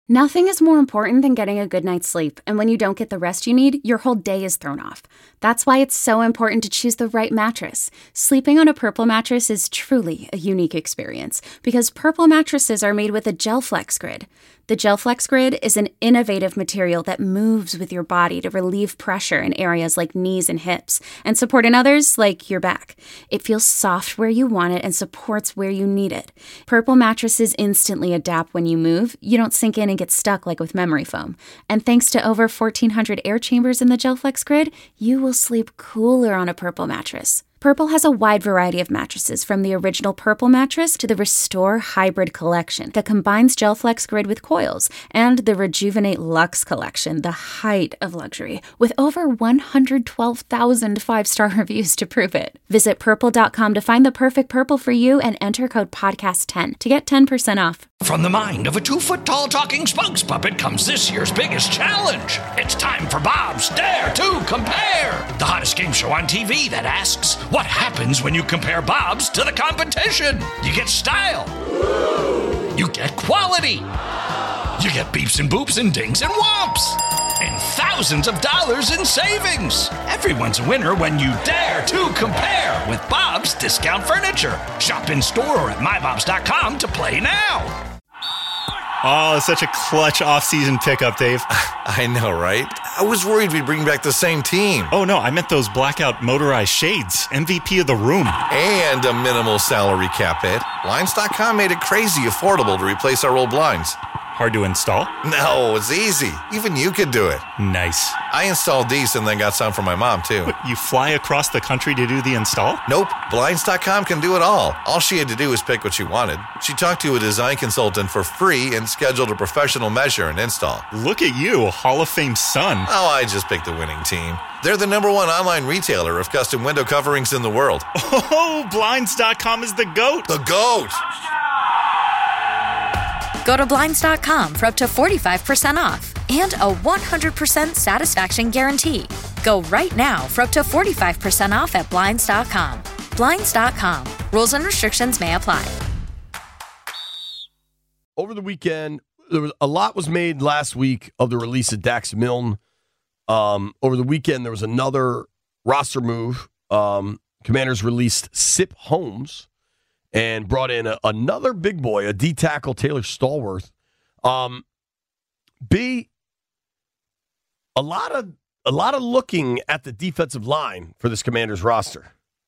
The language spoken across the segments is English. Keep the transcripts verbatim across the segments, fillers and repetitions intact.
Nothing is more important than getting a good night's sleep, and when you don't get the rest you need, your whole day is thrown off. That's why it's so important to choose the right mattress. Sleeping on a Purple mattress is truly a unique experience, because Purple mattresses are made with a GelFlex Grid. The GelFlex Grid is an innovative material that moves with your body to relieve pressure in areas like knees and hips, and support in others like your back. It feels soft where you want it and supports where you need it. Purple mattresses instantly adapt when you move. You don't sink in and get stuck like with memory foam. And thanks to over fourteen hundred air chambers in the GelFlex Grid, you will sleep cooler on a Purple mattress. Purple has a wide variety of mattresses, from the original Purple mattress to the Restore Hybrid collection that combines GelFlex Grid with coils, and the Rejuvenate Luxe collection, the height of luxury, with over one hundred twelve thousand five-star reviews to prove it. Visit purple dot com to find the perfect Purple for you and enter code podcast ten to get ten percent off. From the mind of a two-foot-tall talking spokes puppet comes this year's biggest challenge. It's time for Bob's Dare to Compare, the hottest game show on T V that asks, what happens when you compare Bob's to the competition? You get style. You get quality. You get beeps and boops and dings and whomps. And thousands of dollars in savings. Everyone's a winner when you dare to compare with Bob's Discount Furniture. Shop in store or at my bobs dot com to play now. Oh, such a clutch off-season pickup, Dave. I know, right? I was worried we'd bring back the same team. Oh, no, I meant those blackout motorized shades. M V P of the room. And a minimal salary cap hit. Blinds dot com made it crazy affordable to replace our old blinds. Hard to install? No, it's easy. Even you could do it. Nice. I installed these and then got some for my mom, too. What, you fly across the country to do the install? Nope. Blinds dot com can do it all. All she had to do was pick what she wanted. She talked to a design consultant for free and scheduled a professional measure and install. Look at you, Hall of Fame son. Oh, I just picked the winning team. They're the number one online retailer of custom window coverings in the world. Oh, Blinds dot com is the GOAT. The GOAT! Go to Blinds dot com for up to forty-five percent off and a one hundred percent satisfaction guarantee. Go right now for up to forty-five percent off at Blinds dot com. Blinds dot com. Rules and restrictions may apply. Over the weekend, there was a lot was made last week of the release of Dax Milne. Um, over the weekend, there was another roster move. Um, Commanders released Sip Holmes and brought in a, another big boy, a D tackle, Taylor Stallworth. Um, B, a lot of a lot of looking at the defensive line for this Commanders roster.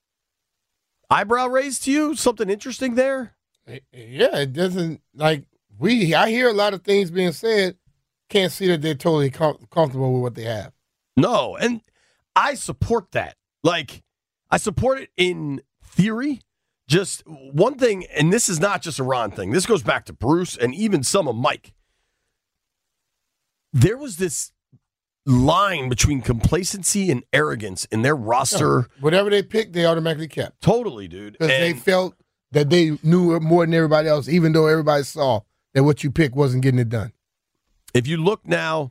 Eyebrow raised to you? Something interesting there? Yeah, it doesn't like we. I hear a lot of things being said. Can't see that they're totally com- comfortable with what they have. No, and I support that. Like, I support it in theory. Just one thing, and this is not just a Ron thing. This goes back to Bruce and even some of Mike. There was this line between complacency and arrogance in their roster. No, whatever they picked, they automatically kept. Totally, dude. Because they felt that they knew more than everybody else, even though everybody saw that what you picked wasn't getting it done. If you look now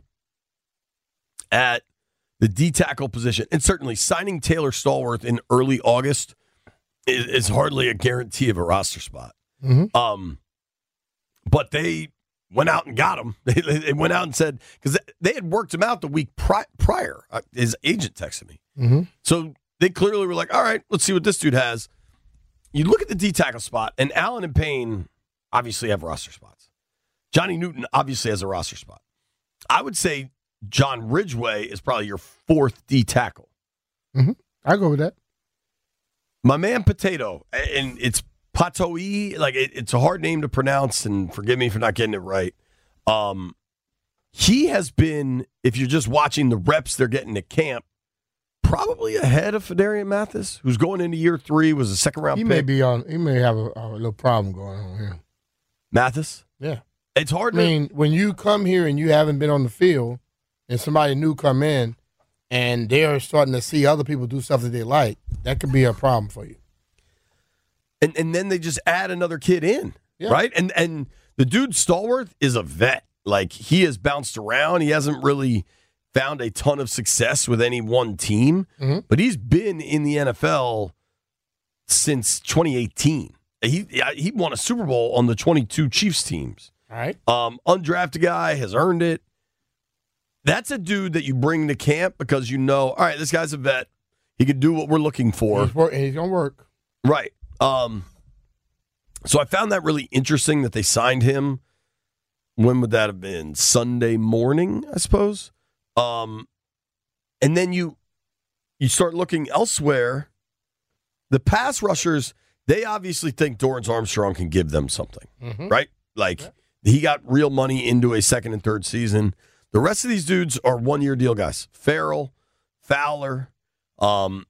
at the D tackle position, and certainly signing Taylor Stallworth in early August is, is hardly a guarantee of a roster spot. Mm-hmm. Um, but they went out and got him. They, they went out and said, because they had worked him out the week pri- prior. Uh, his agent texted me. Mm-hmm. So they clearly were like, all right, let's see what this dude has. You look at the D tackle spot, and Allen and Payne obviously have roster spots. Johnny Newton obviously has a roster spot. I would say John Ridgeway is probably your fourth D tackle. Mm-hmm. I go with that. My man Potato, and it's Patoi, like it, it's a hard name to pronounce, and forgive me for not getting it right. Um, he has been, if you're just watching the reps they're getting at camp, probably ahead of Fedarian Mathis, who's going into year three, was a second round he pick. May be on. He may have a, a little problem going on here. Mathis? Yeah. It's hard I to. mean, when you come here and you haven't been on the field, and somebody new come in, and they're starting to see other people do stuff that they like, that could be a problem for you. And and then they just add another kid in, Yeah. right? And and the dude Stallworth is a vet. Like, he has bounced around. He hasn't really found a ton of success with any one team, Mm-hmm. but he's been in the N F L since twenty eighteen. He he won a Super Bowl on the twenty-two Chiefs teams. All right. Um, undrafted guy has earned it. That's a dude that you bring to camp because you know, all right, this guy's a vet. He can do what we're looking for. He's, work, he's going to work. Right. Um, so I found that really interesting that they signed him. When would that have been? Sunday morning, I suppose. Um, and then you you start looking elsewhere. The pass rushers, they obviously think Dorrance Armstrong can give them something, mm-hmm. right? Like, yeah. He got real money into a second and third season. The rest of these dudes are one-year deal guys. Farrell, Fowler, um,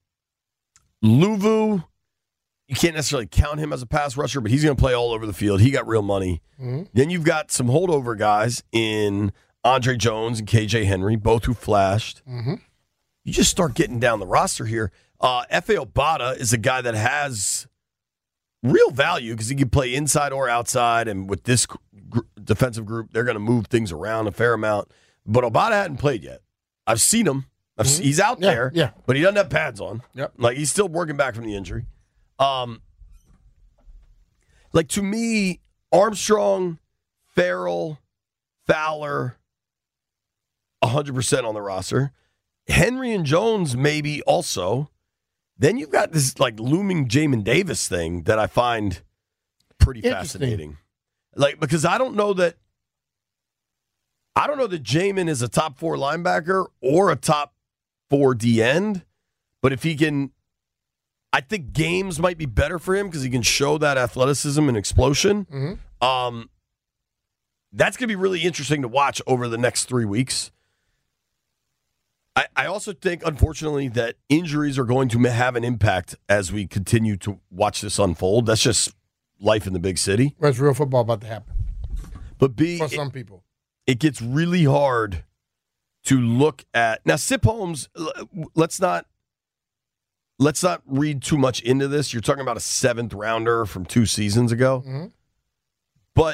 Luvu. You can't necessarily count him as a pass rusher, but he's going to play all over the field. He got real money. Mm-hmm. Then you've got some holdover guys in Andre Jones and K J Henry, both who flashed. Mm-hmm. You just start getting down the roster here. Uh, F A. Obata is a guy that has real value because he can play inside or outside, and with this gr- defensive group, they're going to move things around a fair amount. But Obata hadn't played yet. I've seen him. I've mm-hmm. He's out yeah, there, yeah. but he doesn't have pads on. Yep. Like, he's still working back from the injury. Um, like, to me, Armstrong, Farrell, Fowler, one hundred percent on the roster. Henry and Jones maybe also. Then you've got this, like, looming Jamin Davis thing that I find pretty fascinating. Like, because I don't know that I don't know that Jamin is a top four linebacker or a top four D end, but if he can, I think games might be better for him because he can show that athleticism and explosion. Mm-hmm. Um, that's going to be really interesting to watch over the next three weeks. I, I also think, unfortunately, that injuries are going to have an impact as we continue to watch this unfold. That's just life in the big city. That's real football about to happen. But B, for some people. It, it gets really hard to look at. Now, Sip Holmes, let's not let's not read too much into this. You're talking about a seventh rounder from two seasons ago. Mm-hmm. But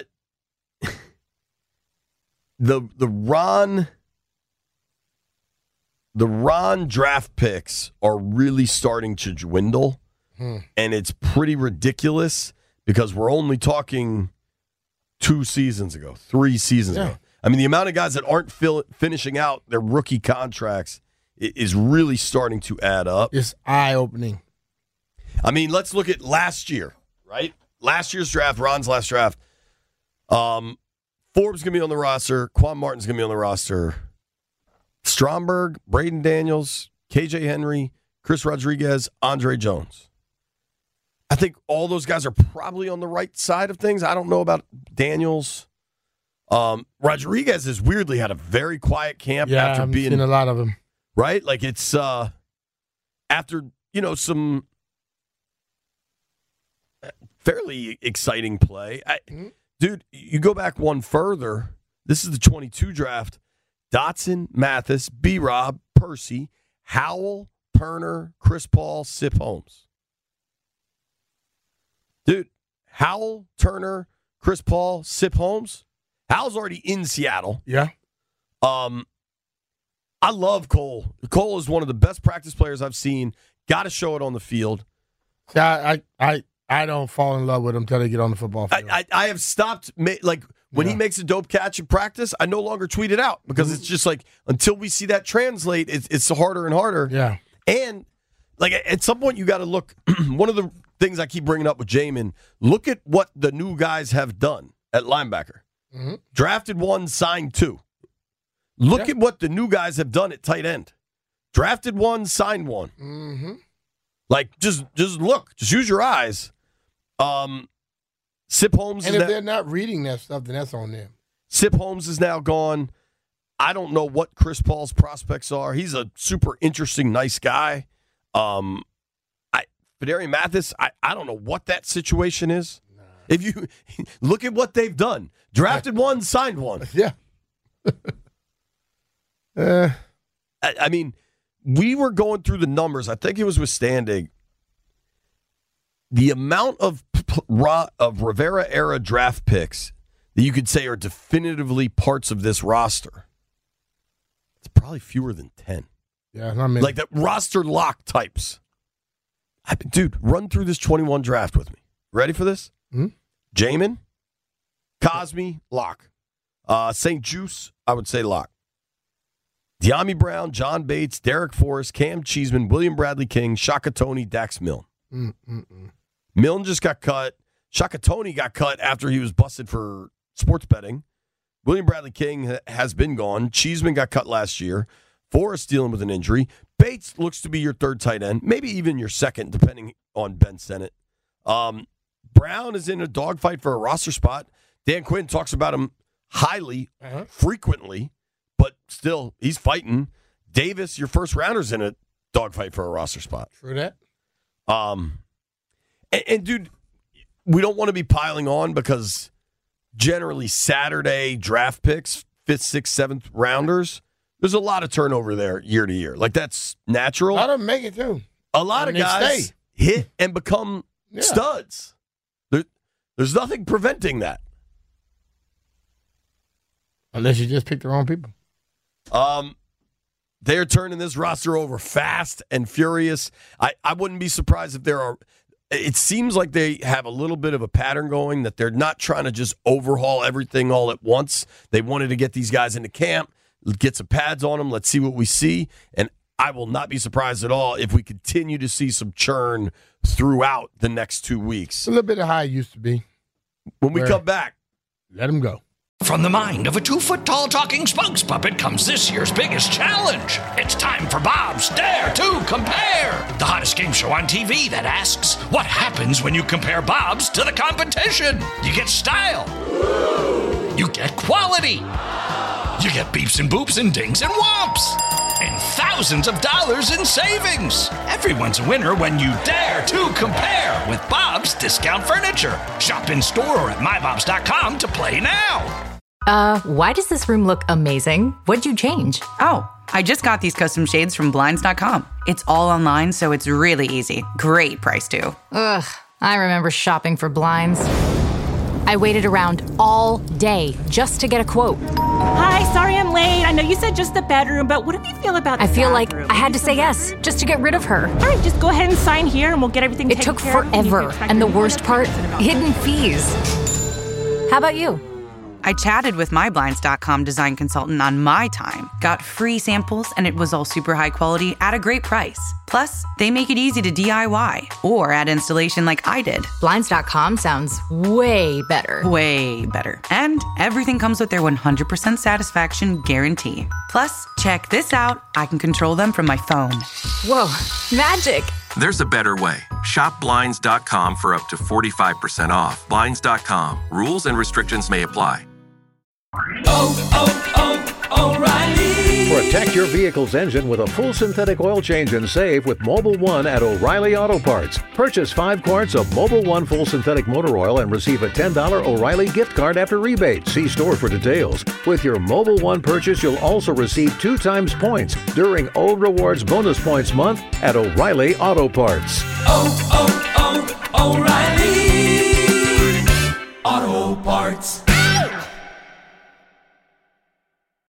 the the Ron the Ron draft picks are really starting to dwindle, hmm. and it's pretty ridiculous because we're only talking two seasons ago, three seasons yeah. ago. I mean, the amount of guys that aren't fill, finishing out their rookie contracts is really starting to add up. It's eye-opening. I mean, let's look at last year, right? Last year's draft, Ron's last draft. Um, Forbes going to be on the roster. Quan Martin's going to be on the roster. Stromberg, Braden Daniels, K J Henry, Chris Rodriguez, Andre Jones. I think all those guys are probably on the right side of things. I don't know about Daniels. Um, Rodriguez has weirdly had a very quiet camp yeah, after I'm being seeing a lot of them. Right? Like it's uh, after, you know, some fairly exciting play. I, mm-hmm. Dude, you go back one further. This is the twenty-two draft. Dotson, Mathis, B-Rob, Percy, Howell, Turner, Chris Paul, Sip Holmes. Dude, Howell, Turner, Chris Paul, Sip Holmes. Howell's already in Seattle. Yeah. Um, I love Cole. Cole is one of the best practice players I've seen. Got to show it on the field. See, I, I, I, I don't fall in love with him until they get on the football field. I, I, I have stopped, like, when yeah. he makes a dope catch in practice, I no longer tweet it out because it's just like, until we see that translate, it's, it's harder and harder. Yeah. And, like, at some point, you got to look. One of the things I keep bringing up with Jamin, look at what the new guys have done at linebacker. Mm-hmm. Drafted one, signed two. Look yeah. at what the new guys have done at tight end. Drafted one, signed one. Mm-hmm. Like, just just look. Just use your eyes. Um, Sip Holmes And is if now, they're not reading that stuff, then that's on them. Sip Holmes is now gone. I don't know what Chris Paul's prospects are. He's a super interesting, nice guy. Um, I Fedarian Mathis, I, I don't know what that situation is. Nah. If you look at what they've done. Drafted one, signed one. Yeah. uh. I, I mean, we were going through the numbers. I think it was with Standing. The amount of of Rivera-era draft picks that you could say are definitively parts of this roster, it's probably fewer than ten. Yeah, not many. Like that roster lock types. I, dude, run through this twenty-one draft with me. Ready for this? Mm-hmm. Jamin, Cosme, lock. Uh, Saint Juice, I would say lock. De'Ami Brown, John Bates, Derek Forrest, Cam Cheeseman, William Bradley King, Shaka Toney, Dax Milne. Mm-mm-mm. Milne just got cut. Shaka Toney got cut after he was busted for sports betting. William Bradley King has been gone. Cheeseman got cut last year. Forrest dealing with an injury. Bates looks to be your third tight end, maybe even your second, depending on Ben Sennett. Um, Brown is in a dogfight for a roster spot. Dan Quinn talks about him highly, uh-huh. frequently, but still, he's fighting. Davis, your first rounder's in a dogfight for a roster spot. True that. Um, and, and, dude, we don't want to be piling on because generally Saturday draft picks, fifth, sixth, seventh rounders, there's a lot of turnover there year to year. Like, that's natural. A lot of them make it, too. A lot and of guys stay. hit and become yeah. studs. There, there's nothing preventing that. Unless you just pick the wrong people. Um, they're turning this roster over fast and furious. I, I wouldn't be surprised if there are. It seems like they have a little bit of a pattern going that they're not trying to just overhaul everything all at once. They wanted to get these guys into camp, get some pads on them. Let's see what we see. And I will not be surprised at all if we continue to see some churn throughout the next two weeks. A little bit of how it used to be. When we come back, let them go. From the mind of a two-foot-tall talking spokes puppet comes this year's biggest challenge. It's time for Bob's Dare to Compare, the hottest game show on T V that asks, what happens when you compare Bob's to the competition? You get style. You get quality. You get beeps and boops and dings and whomps. And thousands of dollars in savings. Everyone's a winner when you dare to compare with Bob's Discount Furniture. Shop in store or at my bobs dot com to play now. Uh, why does this room look amazing? What'd you change? Oh, I just got these custom shades from blinds dot com. It's all online, so it's really easy. Great price, too. Ugh, I remember shopping for blinds. I waited around all day just to get a quote. Hi, sorry I'm late. I know you said just the bedroom, but what do you feel about the I feel bathroom? like I had to say yes just to get rid of her. All right, just go ahead and sign here and we'll get everything It taken took care of. forever, and the worst part, hidden fees. How about you? I chatted with my blinds dot com design consultant on my time, got free samples, and it was all super high quality at a great price. Plus, they make it easy to D I Y or add installation like I did. blinds dot com sounds way better. Way better. And everything comes with their one hundred percent satisfaction guarantee. Plus, check this out. I can control them from my phone. Whoa, magic. There's a better way. Shop blinds dot com for up to forty-five percent off. blinds dot com. Rules and restrictions may apply. Oh, oh, oh, O'Reilly. Protect your vehicle's engine with a full synthetic oil change and save with Mobil one at O'Reilly Auto Parts. Purchase five quarts of Mobil one full synthetic motor oil and receive a ten dollars O'Reilly gift card after rebate. See store for details. With your Mobil one purchase, you'll also receive two times points during O Rewards Bonus Points Month at O'Reilly Auto Parts. Oh, oh.